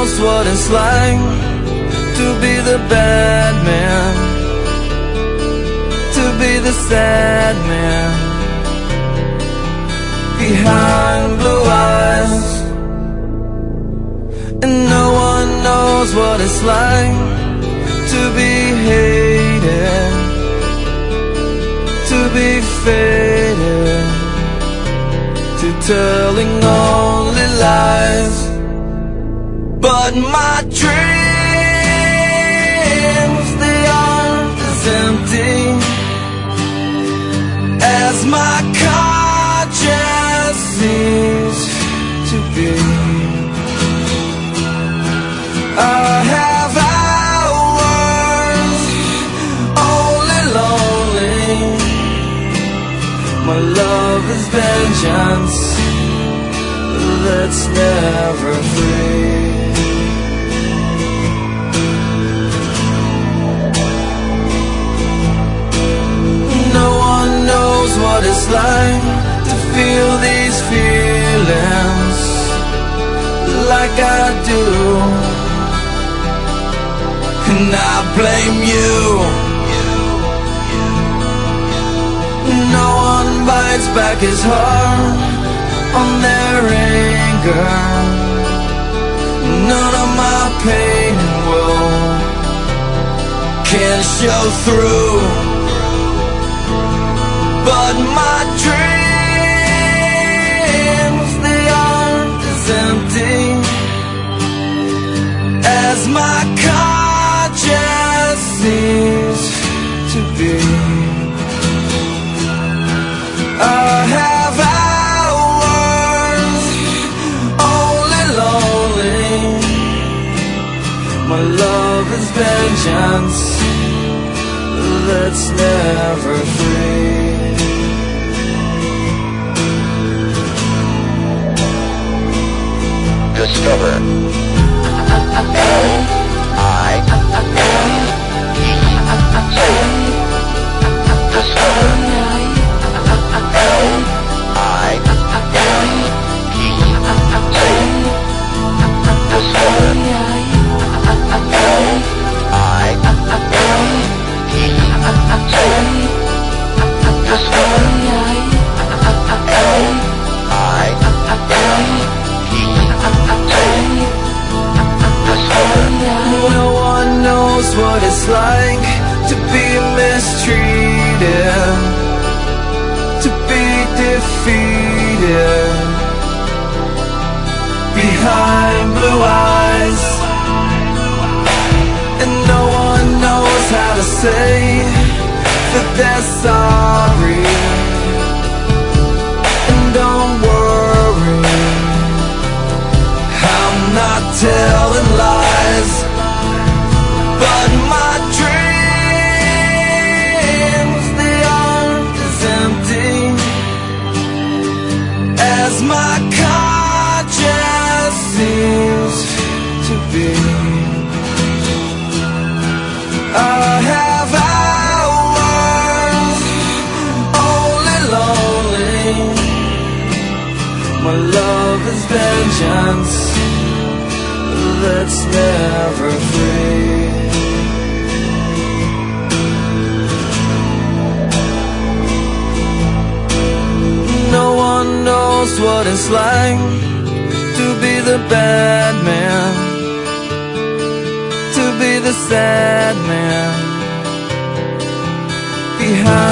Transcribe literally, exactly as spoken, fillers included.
knows what it's like to be the bad man, to be the sad man behind blue eyes. And no one knows what it's like to be hated, to be faded, to telling only lies. But my dreams, they aren't as empty as my conscience seems to be. I have hours only lonely. My love is vengeance that's never free. No one knows what it's like to feel these feelings like I do. And I blame you. No one bites back his heart on their anger. None of my pain and woe can show through. But my dreams, they aren't as empty as my conscience seems to be. I have hours only lonely. My love is vengeance that's never free. Discover. I discover. No one knows what it's like to be mistreated, to be defeated behind blue eyes. And no one knows how to say that they're sorry. And don't worry, I'm not telling lies. But my dreams, they aren't as empty as my conscience seems to be. I have hours only lonely. My love is vengeance that's never free. No one knows what it's like to be the bad man, to be the sad man behind